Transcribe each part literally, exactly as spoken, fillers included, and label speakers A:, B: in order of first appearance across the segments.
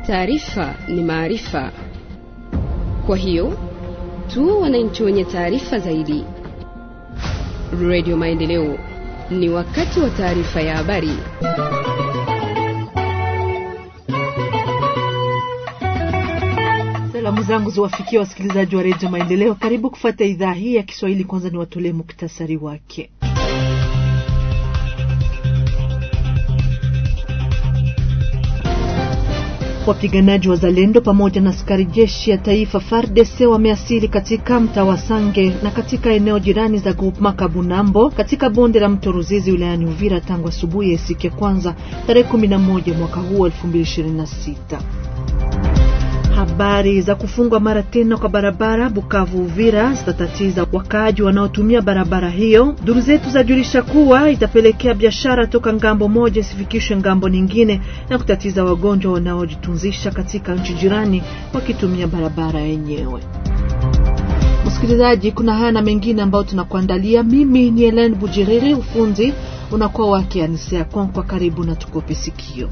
A: Taarifa ni maarifa. Kwa hiyo, tu wananchi wenye taarifa zaidi. Radio Maendeleo, ni wakati wa taarifa ya habari.
B: Salamu zangu ziwafikie wasikilizaji wa Radio Maendeleo. Karibu kufuata idhaa hii ya Kiswahili. Kwanza ni watolee muktasari wake. Wapiganaji wa Zalendo pamoja na askari jeshi ya taifa F A R D C wameasili katika mtaa wa Sange na katika eneo jirani za Groupement Kabunambo katika bonde la mto Ruzizi wilayani Uvira tangu asubuhi ya siku ya kwanza tarehe kumi na moja mwaka huu elfu mbili ishirini na sita. Habari za kufungwa mara tena kwa barabara Bukavu Uvira zitatatiza wakaaji wanaotumia barabara hiyo. Duru zetu zajulisha kuwa itapelekea biashara toka ngambo moja isifikishwe ngambo nyingine na kutatiza wagonjwa wanaojitunzisha katika nchi jirani wakitumia barabara yenyewe. Msikilizaji, kuna haya na mengine ambayo tunakuandalia. Mimi ni Helen Bujiriri, ufunzi unakuwa wake Anisea Konkwa. Karibu na tukope sikio.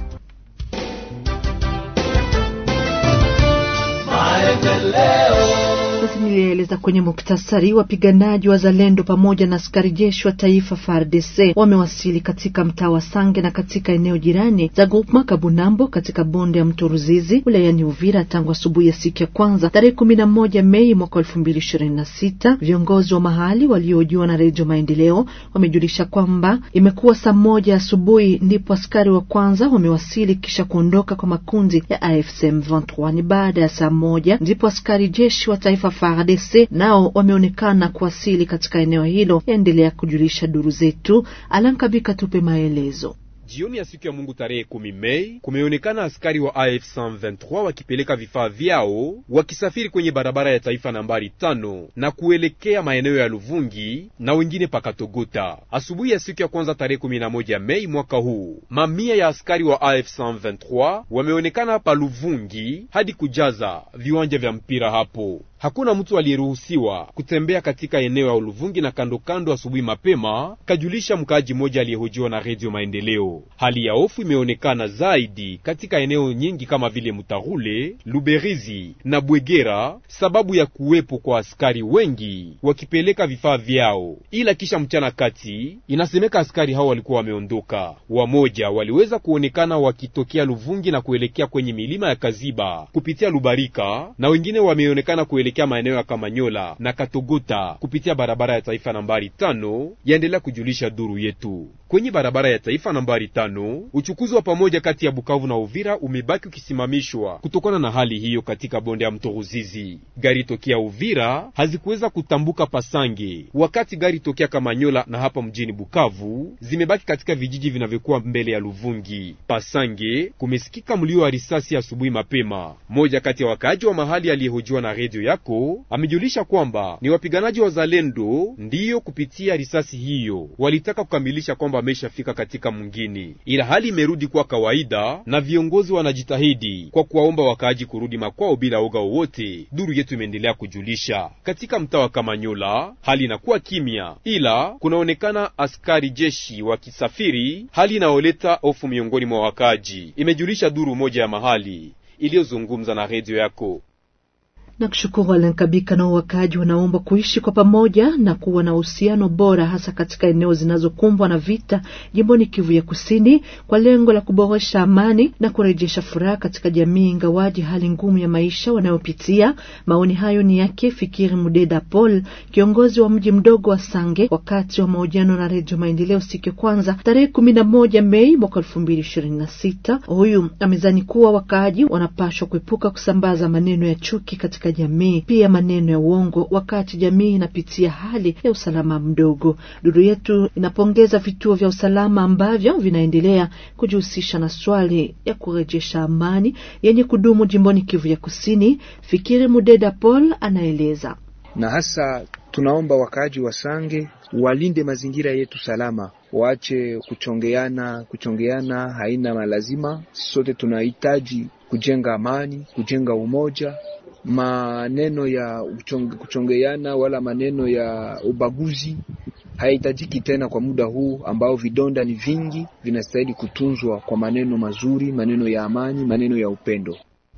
B: Sasa nilieleza kwenye muktasari, wapiganaji wa Zalendo pamoja na askari jeshi wa taifa F A R D C wamewasili katika mtaa wa Sange na katika eneo jirani za Groupement Kabunambo katika bonde ya mto Ruzizi wilayani Uvira tangu asubuhi ya siku ya kwanza tarehe kumi na moja Mei mwaka elfu mbili ishirini na sita. Viongozi wa mahali waliohojiwa na Radio Maendeleo wamejulisha kwamba imekuwa saa moja asubuhi ndipo askari wa kwanza wamewasili kisha kuondoka kwa makundi ya A F C M ishirini na tatu. Ni baada ya saa moja ndipo askari jeshi wa taifa F A R D C nao wameonekana kuwasili katika eneo hilo. Endelea kujulisha duru zetu. Alankabika tupe maelezo.
C: Jioni ya siku ya Mungu tarehe kumi Mei kumeonekana askari wa A F C M ishirini na tatu wakipeleka vifaa vyao wakisafiri kwenye barabara ya taifa nambari tano na kuelekea maeneo ya Luvungi na wengine pakatogota. Asubuhi ya siku ya kwanza tarehe kumi na moja Mei mwaka huu, mamia ya askari wa A F C M ishirini na tatu wameonekana pa Luvungi hadi kujaza viwanja vya mpira hapo. Hakuna mtu aliyeruhusiwa kutembea katika eneo ya Luvungi na kando kando asubuhi mapema, kajulisha mkaaji mmoja aliyehojiwa na Radio Maendeleo. Hali ya hofu imeonekana zaidi katika eneo nyingi kama vile Mutarule, Luberizi na Bwegera sababu ya kuwepo kwa askari wengi wakipeleka vifaa vyao. Ila kisha mchana kati inasemeka askari hao walikuwa wameondoka. Wamoja waliweza kuonekana wakitokea Luvungi na kuelekea kwenye milima ya Kaziba kupitia Lubarika na wengine wameonekana kuelekea maeneo ya Kamanyola na Katogota kupitia barabara ya taifa nambari tano, yaendelea kujulisha duru yetu. Kwenye barabara ya taifa nambari tano, uchukuzi wa pamoja kati ya Bukavu na Uvira umebaki ukisimamishwa kutokana na hali hiyo katika bonde ya mto Ruzizi. Gari tokea Uvira hazikuweza kutambuka Pasange, wakati gari tokea Kamanyola na hapa mjini Bukavu zimebaki katika vijiji vinavyokuwa mbele ya Luvungi. Pasange kumesikika mlio wa risasi asubuhi mapema. Moja kati ya wakaaji wa mahali aliyehojiwa na radio yako amejulisha kwamba ni wapiganaji wa Zalendo ndiyo kupitia risasi hiyo walitaka kukamilisha kwamba ameshafika katika mwingine, ila hali imerudi kwa kawaida na viongozi wanajitahidi kwa kuwaomba wakaaji kurudi makwao bila oga wowote. Duru yetu imeendelea kujulisha katika mtaa wa Kamanyola hali inakuwa kimya, ila kunaonekana askari jeshi wakisafiri, hali inaoleta hofu miongoni mwa wakaaji, imejulisha duru moja ya mahali iliyozungumza na radio yako.
B: Na kushukuru Alankabika. Na wakaaji wanaomba kuishi kwa pamoja na kuwa na uhusiano bora hasa katika eneo zinazokumbwa na vita jimboni Kivu ya Kusini kwa lengo la kuboresha amani na kurejesha furaha katika jamii ingawaji hali ngumu ya maisha wanayopitia. Maoni hayo ni yake Fikiri Mudeda Paul, kiongozi wa mji mdogo wa Sange, wakati wa mahojiano na Radio Maendeleo siku ya kwanza tarehe kumi na moja Mei mwaka elfu mbili ishirini na sita. Huyu amezani kuwa wakaaji wanapaswa kuepuka kusambaza maneno ya chuki katika jamii, pia maneno ya uongo wakati jamii inapitia hali ya usalama mdogo. Duru yetu inapongeza vituo vya usalama ambavyo vinaendelea kujihusisha na swali ya kurejesha amani yenye kudumu jimboni Kivu ya Kusini. Fikiri Mudeda Paul anaeleza.
D: Na hasa tunaomba wakaaji wa Sange walinde mazingira yetu salama, waache kuchongeana, kuchongeana haina malazima. Sote tunahitaji kujenga amani, kujenga umoja. Maneno ya uchonge, kuchongeana wala maneno ya ubaguzi haitajiki tena kwa muda huu ambao vidonda ni vingi, vinastahili kutunzwa kwa maneno mazuri, maneno ya amani, maneno ya upendo.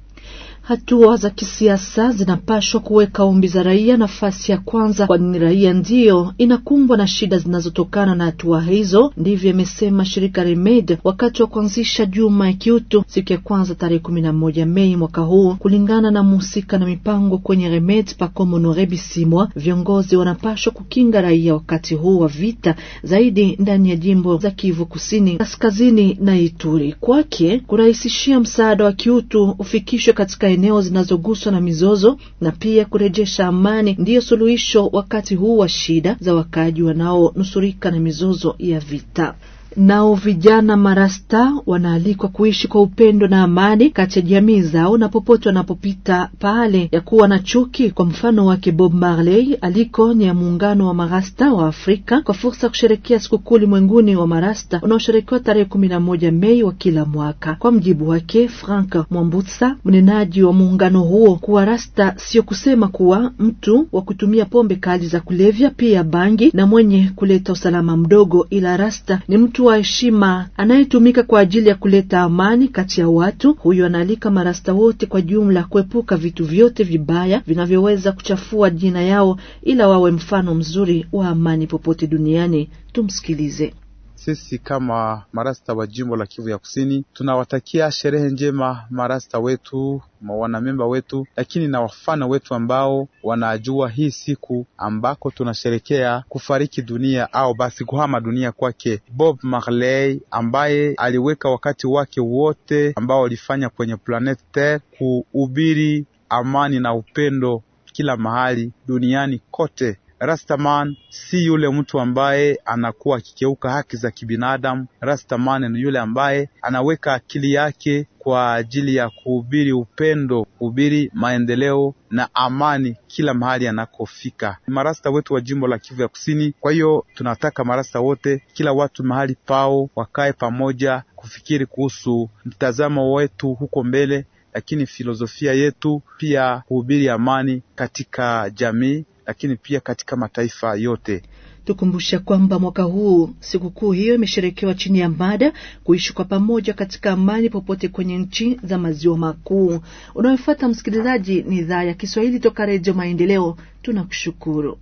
B: Hatua za kisiasa zinapaswa kuweka ombi za raia nafasi ya kwanza, kwani raia ndiyo inakumbwa na shida zinazotokana na hatua hizo. Ndivyo imesema shirika Remed wakati wa kuanzisha juma ya kiutu siku ya kwanza tarehe kumi na moja Mei mwaka huu. Kulingana na mhusika na mipango kwenye Remed Pako Norebisimwa, viongozi wanapaswa kukinga raia wakati huu wa vita, zaidi ndani ya jimbo za Kivu Kusini, Kaskazini na Ituri. Kwake kurahisishia msaada wa kiutu ufikishwe katika eneo zinazoguswa na mizozo na pia kurejesha amani ndiyo suluhisho wakati huu wa shida za wakaji wanaonusurika na mizozo ya vita. Nao vijana marasta wanaalikwa kuishi kwa upendo na amani kati ya jamii zao na popote wanapopita pale ya kuwa na chuki. Kwa mfano wake Bob Marley aliko ni ya muungano wa marasta wa Afrika kwa fursa kusherekea sikukuu ulimwenguni wa marasta unaosherekewa tarehe kumi na moja Mei wa kila mwaka. Kwa mjibu wake Frank Mwambutsa, mnenaji wa muungano huo, kuwa rasta sio kusema kuwa mtu wa kutumia pombe kali za kulevya pia bangi na mwenye kuleta usalama mdogo, ila rasta ni mtu wa heshima anayetumika kwa ajili ya kuleta amani kati ya watu. Huyo analika marasta wote kwa jumla kuepuka vitu vyote vibaya vinavyoweza kuchafua jina yao, ila wawe mfano mzuri wa amani popote duniani. Tumsikilize.
E: Sisi kama marasta wa jimbo la Kivu ya Kusini tunawatakia sherehe njema marasta wetu, wanamemba wetu, lakini na wafana wetu ambao wanajua hii siku ambako tunasherekea kufariki dunia au basi kuhama dunia kwake Bob Marley, ambaye aliweka wakati wake wote ambao walifanya kwenye planet Terre kuhubiri amani na upendo kila mahali duniani kote. Rastaman si yule mtu ambaye anakuwa akikeuka haki za kibinadamu. Rastaman ni yule ambaye anaweka akili yake kwa ajili ya kuhubiri upendo, kuhubiri maendeleo na amani kila mahali anakofika. Marasta wetu wa jimbo la Kivu ya Kusini. Kwa hiyo tunataka marasta wote, kila watu mahali pao, wakae pamoja kufikiri kuhusu mtazamo wetu huko mbele, lakini filosofia yetu pia kuhubiri amani katika jamii, lakini pia katika mataifa yote.
B: Tukumbusha kwamba mwaka huu sikukuu hiyo imesherekewa chini ya mada kuishi kwa pamoja katika amani popote kwenye nchi za maziwa makuu. Unaofuata msikilizaji ni idhaa ya Kiswahili toka Radio Maendeleo. Tunakushukuru.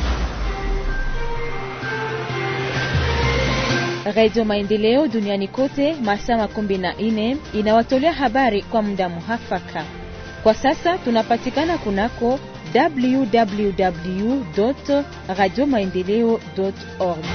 F: Radio Maendeleo duniani kote masaa makumi na nne inawatolea habari kwa muda muhafaka. Kwa sasa tunapatikana kunako w w w dot radio maendeleo dot org.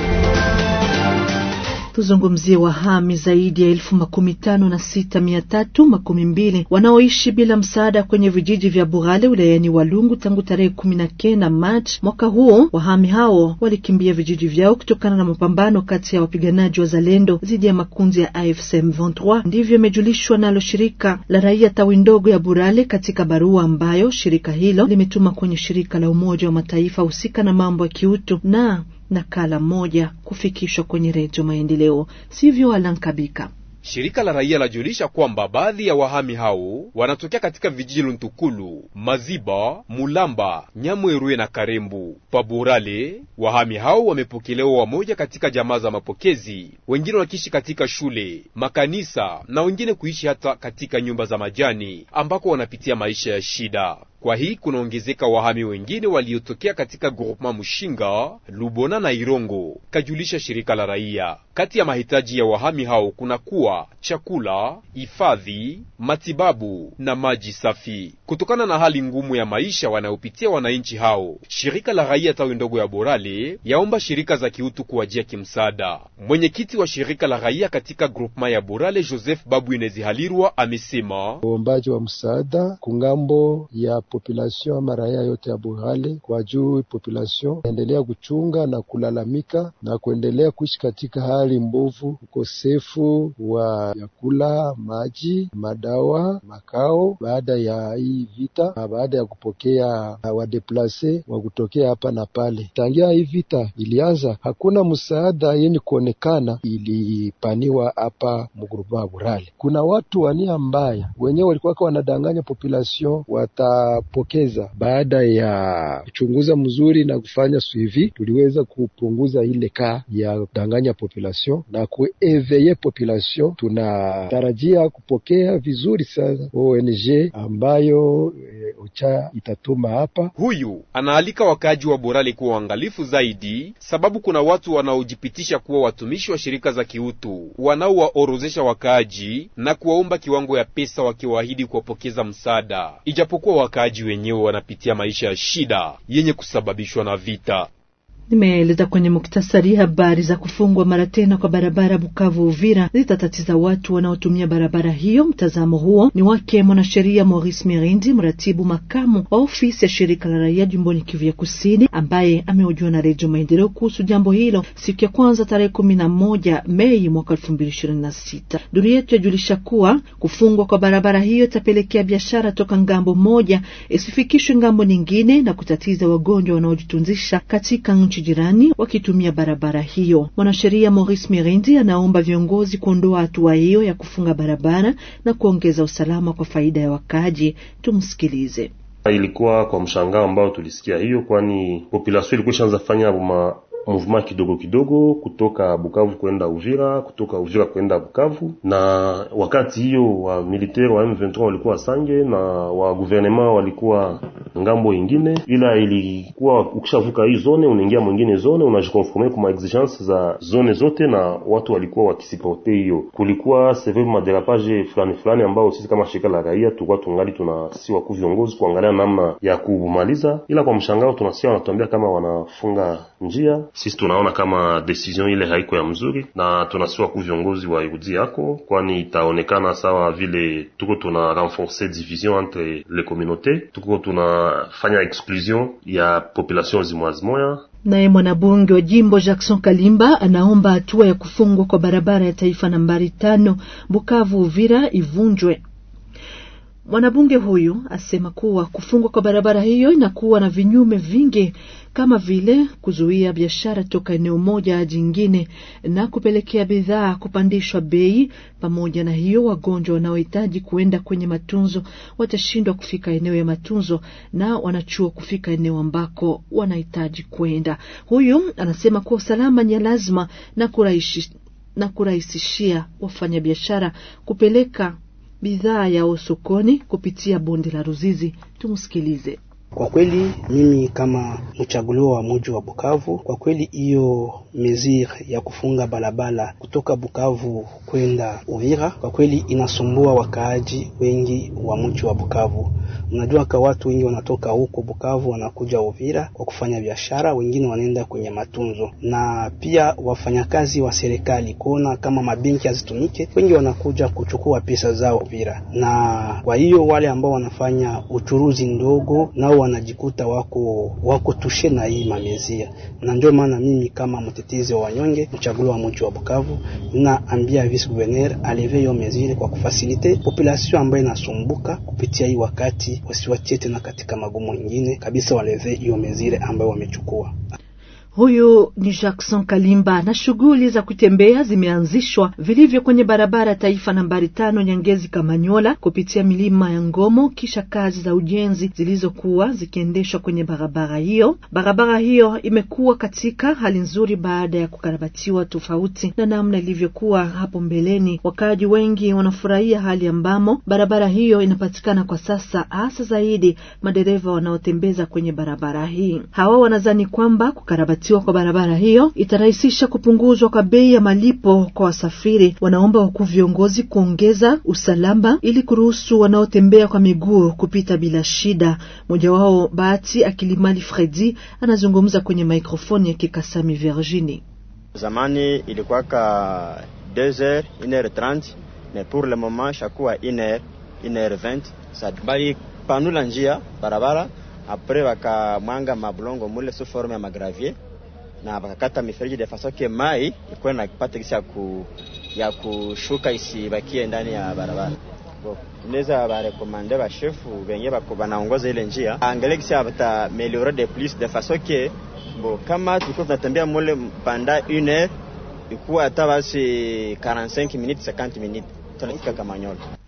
B: Tuzungumzie wahami zaidi ya elfu makumi tano na sita mia tatu makumi mbili wanaoishi bila msaada kwenye vijiji vya Burale wilayani Walungu tangu tarehe kumi na kenda Machi mwaka huu. Wahami hao walikimbia vijiji vyao kutokana na mapambano kati ya wapiganaji wa Zalendo dhidi ya makundi ya A F C M ishirini na tatu. Ndivyo imejulishwa nalo shirika la raia tawi ndogo ya Burale katika barua ambayo shirika hilo limetuma kwenye shirika la Umoja wa Mataifa husika na mambo ya kiutu na nakala moja kufikishwa kwenye Radio Maendeleo. Sivyo Alankabika.
C: Shirika la raia lajulisha kwamba baadhi ya wahami hao wanatokea katika vijiji Luntukulu, Maziba, Mulamba, Nyamweruye na Karembu. Paburale, wahami hao wamepokelewa wamoja katika jamaa za mapokezi, wengine wakiishi katika shule, makanisa na wengine kuishi hata katika nyumba za majani ambako wanapitia maisha ya shida. Kwa hii kunaongezeka wahami wengine waliotokea katika groupement Mushinga, Lubona na Irongo, kajulisha shirika la raia. Kati ya mahitaji ya wahami hao kuna kuwa chakula, hifadhi, matibabu na maji safi. Kutokana na hali ngumu ya maisha wanayopitia wananchi hao, shirika la raia tawi ndogo ya Borale yaomba shirika za kiutu kuwajia kimsaada. Mwenyekiti wa shirika la raia katika groupement ya Borale, Joseph Babu Inezi Halirwa, amesema
G: uombaji wa msaada kungambo ya population ama raia yote ya Borale, kwa juu population endelea kuchunga na kulalamika na kuendelea kuishi katika hali mbovu, ukosefu wa vyakula, maji, madawa, makao baada ya hii vita na baada ya kupokea wadeplace wa kutokea hapa na pale. Tangia hii vita ilianza, hakuna msaada yenye kuonekana ilipaniwa hapa mgrupu wa Borale. Kuna watu wania mbaya wenyewe walikuwa wanadanganya population watapokeza. Baada ya kuchunguza mzuri na kufanya suivi, tuliweza kupunguza ile ka ya kudanganya population na kueveye population. Tunatarajia kupokea vizuri sana O N G ambayo njo e, ocha itatuma hapa.
C: Huyu anaalika wakaaji wa Borale kuwa waangalifu zaidi, sababu kuna watu wanaojipitisha kuwa watumishi wa shirika za kiutu wanaowaorozesha wakaaji na kuwaomba kiwango ya pesa wakiwaahidi kuwapokeza msaada, ijapokuwa wakaaji wenyewe wanapitia maisha ya shida yenye kusababishwa na vita.
B: Nimeeleza kwenye muktasari habari za kufungwa mara tena kwa barabara Bukavu Uvira zitatatiza watu wanaotumia barabara hiyo. Mtazamo huo ni wake mwanasheria Maurice Mirindi, mratibu makamu wa ofisi ya shirika la raia jimboni Kivu ya Kusini, ambaye amehojiwa na Radio Maendeleo kuhusu jambo hilo siku ya kwanza tarehe kumi na moja Mei mwaka elfu mbili ishirini na sita. Duru yetu yajulisha kuwa kufungwa kwa barabara hiyo itapelekea biashara toka ngambo moja isifikishwe ngambo nyingine na kutatiza wagonjwa wanaojitunzisha katika nchi jirani wakitumia barabara hiyo. Mwanasheria Maurice Mirindi anaomba viongozi kuondoa hatua hiyo ya kufunga barabara na kuongeza usalama kwa faida ya wakaaji. Tumsikilize.
H: Ilikuwa kwa mshangao ambao tulisikia hiyo, kwani population ilikuwa ishaanza fanya ma movement kidogo kidogo kutoka Bukavu kwenda Uvira, kutoka Uvira kwenda Bukavu, na wakati hiyo wa militaire wa M vingt-trois walikuwa Sange na wa gouvernement walikuwa ngambo ingine, ila ilikuwa ukishavuka hii zone unaingia mwingine zone, unajikonformer kwa exigence za zone zote, na watu walikuwa wakisipote hiyo. Kulikuwa severe maderapage fulani fulani ambao sisi kama shirika la raia tulikuwa tungali tunasiwa ku viongozi kuangalia namna ya kumaliza, ila kwa mshangao tunasikia wanatuambia kama wanafunga njia. Sisi tunaona kama decision ile haiko ya mzuri, na tunasiwa ku viongozi wa irudi yako, kwani itaonekana sawa vile tuko tuna renforcer division entre les communautés, tuko tunafanya exclusion ya population zimwazimoya.
B: Naye mwanabunge wa jimbo Jackson Kalimba anaomba hatua ya kufungwa kwa barabara ya taifa nambari tano Bukavu Uvira ivunjwe. Mwanabunge huyu asema kuwa kufungwa kwa barabara hiyo inakuwa na vinyume vingi, kama vile kuzuia biashara toka eneo moja hadi jingine na kupelekea bidhaa kupandishwa bei. Pamoja na hiyo, wagonjwa wanaohitaji kuenda kwenye matunzo watashindwa kufika eneo ya matunzo na wanachuo kufika eneo ambako wanahitaji kwenda. Huyu anasema kuwa usalama ni lazima na kuraishi, na kurahisishia wafanyabiashara kupeleka bidhaa yao sokoni kupitia bonde la Ruzizi. Tumsikilize.
I: Kwa kweli mimi kama mchaguliwa wa mji wa Bukavu, kwa kweli hiyo mesure ya kufunga barabara kutoka Bukavu kwenda Uvira kwa kweli inasumbua wakaaji wengi wa mji wa Bukavu. Unajua kwa watu wengi wanatoka huko Bukavu wanakuja Uvira kwa kufanya biashara, wengine wanaenda kwenye matunzo, na pia wafanyakazi wa serikali kuona kama mabenki hazitumike, wengi wanakuja kuchukua pesa zao Uvira. Na kwa hiyo wale ambao wanafanya uchuruzi ndogo nao wanajikuta wako wako tushe na hii mamezia. Na ndio maana mimi kama mtetezi wa wanyonge, mchaguliwa wa mji wa Bukavu, naambia vice gouverneur aleve hiyo mesure kwa kufasilite population ambayo inasumbuka kupitia hii wakati, wasiwatie tena katika magumu mengine kabisa, waleve hiyo mesure ambayo wamechukua.
B: Huyu ni Jackson Kalimba. Na shughuli za kutembea zimeanzishwa vilivyo kwenye barabara taifa nambari tano Nyangezi Kamanyola kupitia milima ya Ngomo, kisha kazi za ujenzi zilizokuwa zikiendeshwa kwenye barabara hiyo. Barabara hiyo imekuwa katika hali nzuri baada ya kukarabatiwa, tofauti na namna ilivyokuwa hapo mbeleni. Wakaji wengi wanafurahia hali ambamo barabara hiyo inapatikana kwa sasa, hasa zaidi madereva wanaotembeza kwenye barabara hii. Hawa wanadhani kwamba kukarabatiwa kwa barabara hiyo itarahisisha kupunguzwa kwa bei ya malipo kwa wasafiri. Wanaomba wakuu viongozi kuongeza usalama ili kuruhusu wanaotembea kwa miguu kupita bila shida. Mmoja wao Bahati Akilimali Fredi anazungumza kwenye mikrofoni ya Kikasami Virginie.
J: Zamani ilikuwa ka deux heures, une heure trente, mais pour le moment chaque une heure, une heure vingt. Ça bali panula njia barabara, après waka mwanga mablongo mule sous forme ya magravier, na bakakata mifereji de façon que mai ikuwe na kipata kisi ya ku ya kushuka isibakie ndani ya barabara. Bo tunaweza ba recommander ba chef benye bako banaongoza ile njia angalie kisi abata améliorer de plus de façon que bo kama tulikuwa tunatembea mule panda une heure ikuwa hata basi quarante-cinq minutes cinquante minutes tunafika Kamanyola.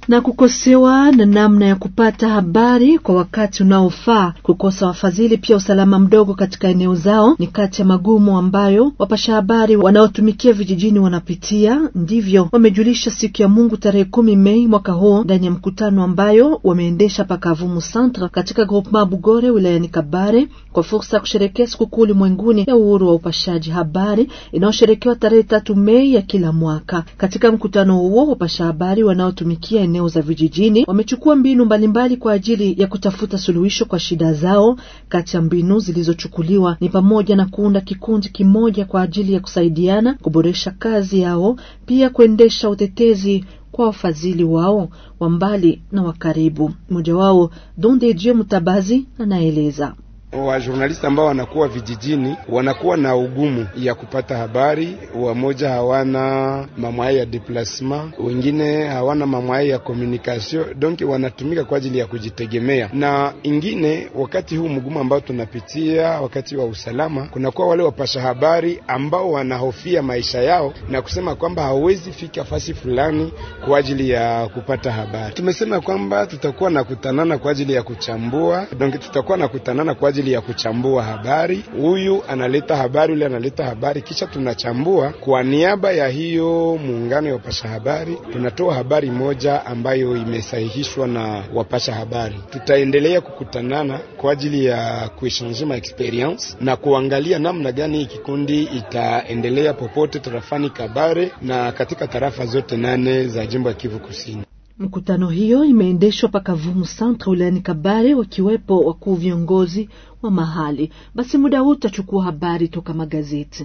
B: Na kukosewa na namna ya kupata habari kwa wakati unaofaa, kukosa wafadhili, pia usalama mdogo katika eneo zao ni kati ya magumu ambayo wapasha habari wanaotumikia vijijini wanapitia. Ndivyo wamejulisha siku ya Mungu tarehe kumi Mei mwaka huu ndani ya mkutano ambayo wameendesha Pakavumu Centre katika groupement Bugore wilayani Kabare kwa fursa ya kusherehekea sikukuu ulimwenguni ya uhuru wa upashaji habari inayosherekewa tarehe tatu Mei ya kila mwaka. Katika mkutano huo, wapasha habari wanaotumikia eneo za vijijini wamechukua mbinu mbalimbali kwa ajili ya kutafuta suluhisho kwa shida zao. Kati ya mbinu zilizochukuliwa ni pamoja na kuunda kikundi kimoja kwa ajili ya kusaidiana kuboresha kazi yao, pia kuendesha utetezi kwa wafadhili wao wa mbali na wa karibu. Mmoja wao Donde Dieu Mutabazi anaeleza
K: wa journalist ambao wanakuwa vijijini wanakuwa na ugumu ya kupata habari. Wamoja hawana mamwaya ya déplacement, wengine hawana mamwaya ya communication, donc wanatumika kwa ajili ya kujitegemea. Na ingine, wakati huu mgumu ambao tunapitia, wakati wa usalama, kunakuwa wale wapasha habari ambao wanahofia maisha yao na kusema kwamba hawezi fika fasi fulani kwa ajili ya kupata habari. Tumesema kwamba tutakuwa na kutanana kwa ajili ya kuchambua, donc tutakuwa na kutanana kwa ajili ya kuchambua habari. Huyu analeta habari, yule analeta habari, kisha tunachambua kwa niaba ya hiyo muungano ya wapasha habari. Tunatoa habari moja ambayo imesahihishwa na wapasha habari. Tutaendelea kukutanana kwa ajili ya kuechange ma experience na kuangalia namna gani kikundi itaendelea popote tarafani Kabare na katika tarafa zote nane za jimbo ya Kivu Kusini.
B: Mkutano hiyo imeendeshwa Pakavumu Centre wilayani Kabare, wakiwepo wakuu viongozi wa mahali. Basi muda huu tutachukua habari toka magazeti.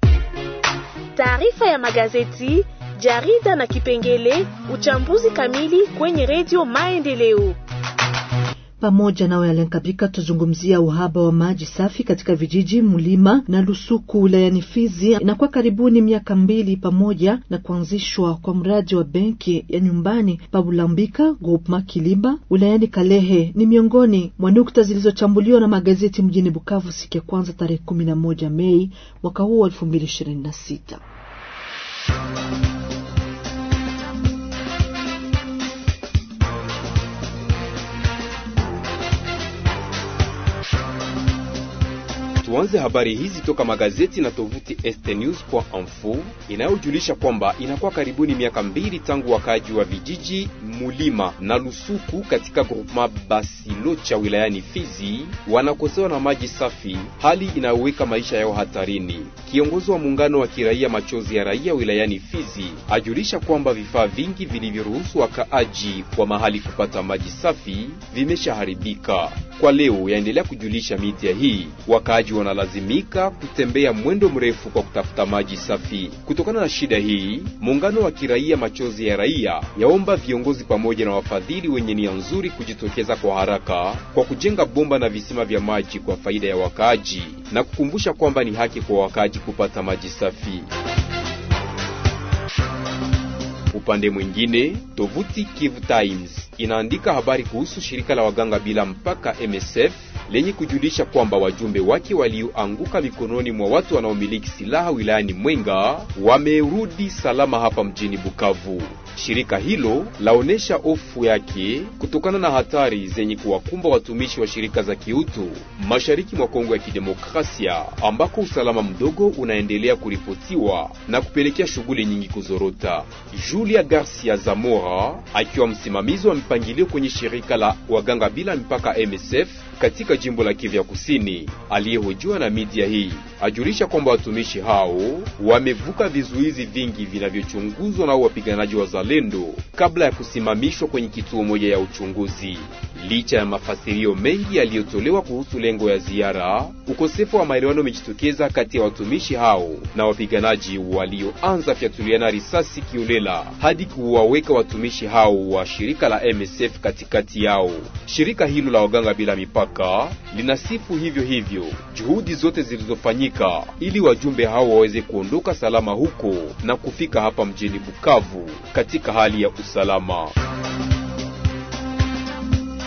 L: Taarifa ya magazeti, jarida na kipengele uchambuzi kamili kwenye Radio Maendeleo.
B: Pamoja na Walenkabika tuzungumzia uhaba wa maji safi katika vijiji Mulima na Lusuku wilayani Fizi. Inakuwa karibuni miaka mbili pamoja na kuanzishwa kwa mradi wa benki ya nyumbani Pabulambika groupement Kiliba wilayani Kalehe ni miongoni mwa nukta zilizochambuliwa na magazeti mjini Bukavu siku ya kwanza tarehe kumi na moja Mei mwaka huu wa elfu mbili ishirini na sita.
C: Tuanze habari hizi toka magazeti na tovuti estnews point info inayojulisha kwamba inakuwa karibuni miaka mbili tangu wakaji wa vijiji Mulima na Lusuku katika groupement Basilo cha wilayani Fizi wanakosewa na maji safi, hali inayoweka maisha yao hatarini. Kiongozi wa muungano wa kiraia Machozi ya Raia wilayani Fizi ajulisha kwamba vifaa vingi vilivyoruhusu wakaaji kwa mahali kupata maji safi vimeshaharibika. Kwa leo yaendelea kujulisha media hii, wakaaji wanalazimika kutembea mwendo mrefu kwa kutafuta maji safi. Kutokana na shida hii, muungano wa kiraia Machozi ya Raia yaomba viongozi pamoja na wafadhili wenye nia nzuri kujitokeza kwa haraka kwa kujenga bomba na visima vya maji kwa faida ya wakaaji na kukumbusha kwamba ni haki kwa wakaaji kupata maji safi. Upande mwingine, tovuti Kivu Times inaandika habari kuhusu shirika la waganga bila mpaka M S F lenye kujulisha kwamba wajumbe wake walioanguka mikononi mwa watu wanaomiliki silaha wilayani Mwenga wamerudi salama hapa mjini Bukavu. Shirika hilo laonesha hofu yake kutokana na hatari zenye kuwakumba watumishi wa shirika za kiutu mashariki mwa Kongo ya Kidemokrasia, ambako usalama mdogo unaendelea kuripotiwa na kupelekea shughuli nyingi kuzorota. Julia Garcia Zamora, akiwa msimamizi wa mpangilio kwenye shirika la waganga bila mpaka M S F katika jimbo la Kivu Kusini, aliyehojiwa na media hii, ajulisha kwamba watumishi hao wamevuka vizuizi vingi vinavyochunguzwa na wapiganaji wa Zalendo kabla ya kusimamishwa kwenye kituo moja ya uchunguzi. Licha ya mafasirio mengi yaliyotolewa kuhusu lengo ya ziara, ukosefu wa maelewano umejitokeza kati ya watumishi hao na wapiganaji walioanza fyatuliana risasi kiolela hadi kuwaweka watumishi hao wa shirika la M S F katikati yao. Shirika hilo la waganga bila mipaka linasifu hivyo hivyo juhudi zote zilizofanyika ili wajumbe hao waweze kuondoka salama huko na kufika hapa mjini Bukavu katika hali ya usalama.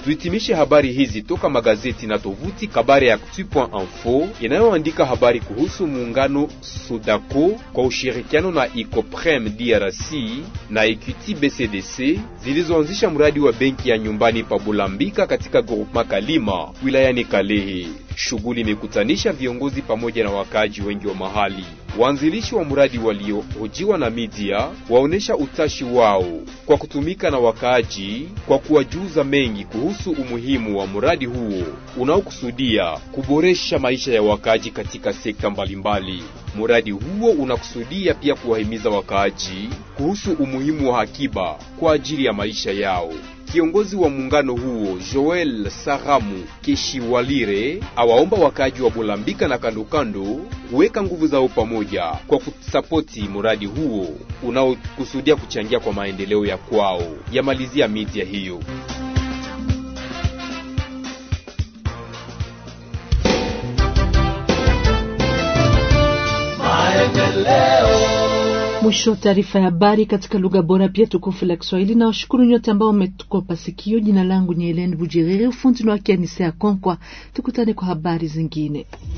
C: Tuhitimishe habari hizi toka magazeti na tovuti kabare actu point info inayoandika habari kuhusu muungano Sodako kwa ushirikiano na Icoprem D R C na Equity B C D C zilizoanzisha mradi wa benki ya nyumbani pa Bulambika katika groupement Kalima wilayani Kalehe. Shughuli imekutanisha viongozi pamoja na wakaji wengi wa mahali. Waanzilishi wa mradi waliohojiwa na media waonesha utashi wao kwa kutumika na wakaaji kwa kuwajuza mengi kuhusu umuhimu wa mradi huo unaokusudia kuboresha maisha ya wakaaji katika sekta mbalimbali. Mradi huo unakusudia pia kuwahimiza wakaaji kuhusu umuhimu wa akiba kwa ajili ya maisha yao. Kiongozi wa muungano huo Joel Saramu Keshiwalire awaomba wakaji wa Bulambika na kando kando kuweka nguvu zao pamoja kwa kusapoti mradi huo unaokusudia kuchangia kwa maendeleo ya kwao. Yamalizia media hiyo.
B: Mwisho taarifa ya habari katika lugha bora pia tukufu la Kiswahili, na washukuru nyote ambao umetukopa sikio. Jina langu ni Helene Bujiriri, ufundi wake ni Sea Konkwa. Tukutane kwa habari zingine.